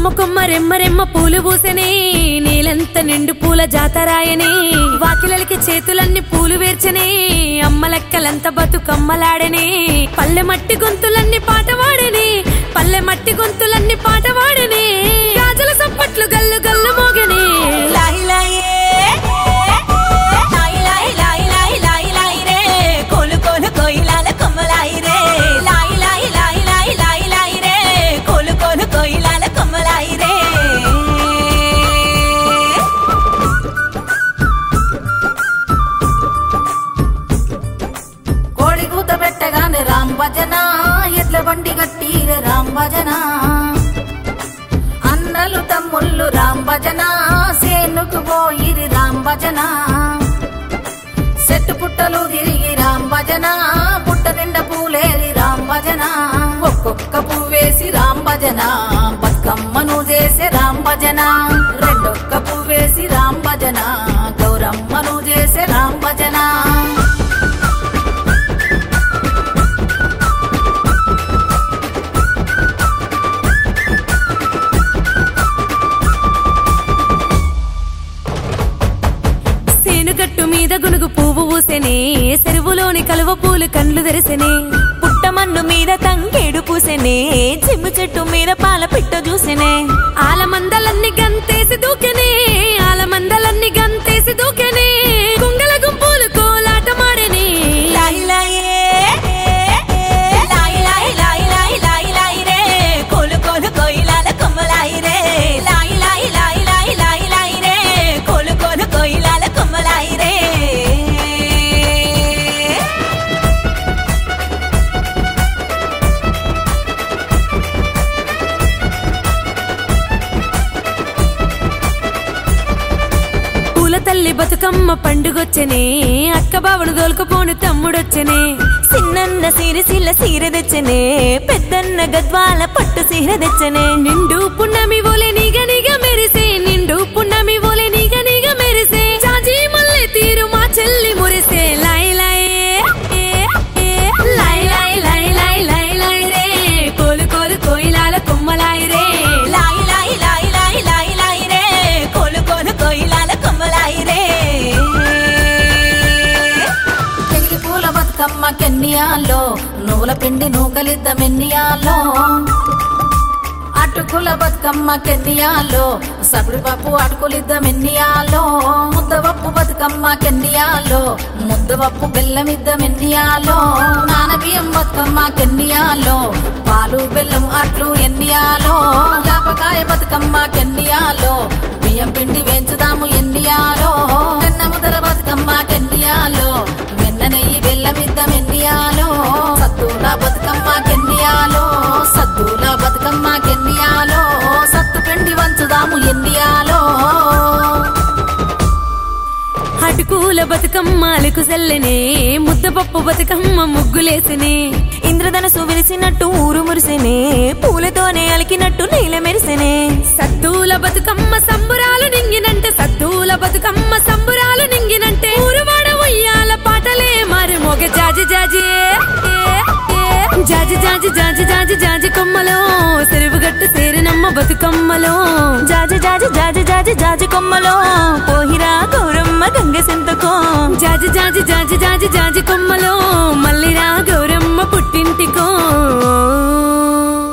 కొమ్మ కొమ్మ రెమ్మ రెమ్మ పూలు పూసెనే నీలంత నిండు పూల జాతరాయనే వాకిలకి చేతులన్నీ పూలు వేర్చనే అమ్మలెక్కలంత బతుకమ్మలాడనే పల్లె మట్టి గొంతులన్నీ పాట వాడనే పల్లె మట్టి గొంతులన్నీ పాట వాడనే గాజుల సప్పట్లు గల్లు గల్లు మోగనే లాయి లాయే లాయి లాయి లాయి లాయి లాయి లాయి రే కోలు కోలు కోయిలాల కొమ్మలాయి రే లాయి లాయి లాయి లాయి లాయి లాయి రే కోలు కోలు కోయిలాల కొమ్మలాయి రే కోడి కూత పెట్టగానే రామ్ భజన ఎడ్ల బండి గట్టిరే రామ్ భజన అన్నలు తమ్ముళ్ళు రామ్ భజన సేనుకు పోయిరి రామ్ భజన చెట్టు పుట్టలు తిరిగి రామ్ భజన పుట్ట నిండా పూలేరి రామ్ భజన ఒక్కొక్క పువ్వేసి రామ్ భజన బతుకమ్మను చేసే రామ్ భజన రెండొక్క పువ్వేసి రామ్ భజన గౌరమ్మను చేసే రామ్ భజన గట్టు మీద గునుగు పువ్వు పూసెనే చెరువులోని కలువ పూలు కండ్లు తెరిసెనే పుట్టమన్ను మీద తంగేడు పూసెనే చిమ్ము చెట్టు మీద పాల పిట్ట చూసెనే ఆలమందలన్నీ గంతేసి దూకెనే ఆలమందలన్నీ గంతేసి దూకెనే కుంగల గుంపులు కోలాట మాడనే లాయి లాయే లాయి లాయి లాయి లాయి లాయి లాయి రే కోలు కోలు కోయిలాల కొమ్మలాయి రే లాయి లాయి లాయి లాయి లాయి లాయి రే కోలు కోలు కోయిలాల కొమ్మలాయి రే పూల తల్లి బతుకమ్మ పండుగొచ్చనే అక్క బావను దోలుకుపోను తమ్ముడొచ్చనే చిన్నన్న సిరిసిల్ల సీర తెచ్చనే పెద్దన్న గద్వాల పట్టు సీర తెచ్చనే నిండు పున్నమి ఓలే నిగ నిగ మెరిసే నిండు పున్నమి ఓలే నిగ నిగ మెరిసే జాజి మల్లె తీరు మా చెల్లి మురిసే లాయి లాయే లాయి లాయి లాయి లాయి లాయి లాయి రే కోలు కోలు కోయిలాల కొమ్మలాయి రే లాయి లాయి లాయి లాయి లాయి లాయి రే కోలు కోలు కోయిలాల కొమ్మలాయి రే చెగిలి పూల బతుకమ్మ కెన్నియాలో నువ్వుల పిండి నూకలిద్ద మెన్నియాలో అటుకుల బతుకమ్మ కెన్నియాలో సబడి పప్పు అటుకులిద్ద మెన్నియాలో ముద్దవప్పు బతుకమ్మ కెన్నియాలో ముద్దవప్పు బెల్లమిద్ద మెన్నియాలో నానబియ్యం బతుకమ్మ కెన్నియాలో పాలు బెల్లం అట్లు ఎన్నియాలో జాపకాయ బతుకమ్మ కెన్నియాలో బియ్యం పిండి వేంచుదాము ఎన్నియాలో వెన్న ముదర బతుకమ్మ కెన్నియాలో వెన్న నెయ్యి బెల్లమిద్ద మెన్నియాలో సత్తుల బతుకమ్మ కెన్నియాలో సత్తుల బతుకమ్మ కెన్నియాలో సత్తు పిండి వంచుదాము ఎన్నియాలో అటుకుల బతుకమ్మ అలుకు సెల్లనే ముద్దపప్పు బతుకమ్మ ముగ్గులేసనే ఇంద్రధనసు విరిసినట్టు ఊరు మురిసెనే పూలతోనే అలికినట్టు నీల మెరిసెనే సత్తుల బతుకమ్మ సంబురాలు నింగినంటే సత్తుల బతుకమ్మ సంబురాలు నింగినంటే ఊరువాడ ఉయ్యాల పాటలే మరి మొగ జాజి జాజి జాజి జాజి జాజి జాజి జాజి కొమ్మలో చెరువుగట్టు సేరినమ్మ బతుకమ్మలో జాజి జాజి జాజి జాజి జాజి కొమ్మలో పోహిరా గౌరమ్మ గంగ సెంతకో జాజి జాజి జాజి జాజి జాజి కొమ్మలో మల్లిరా గౌరమ్మ పుట్టింటికో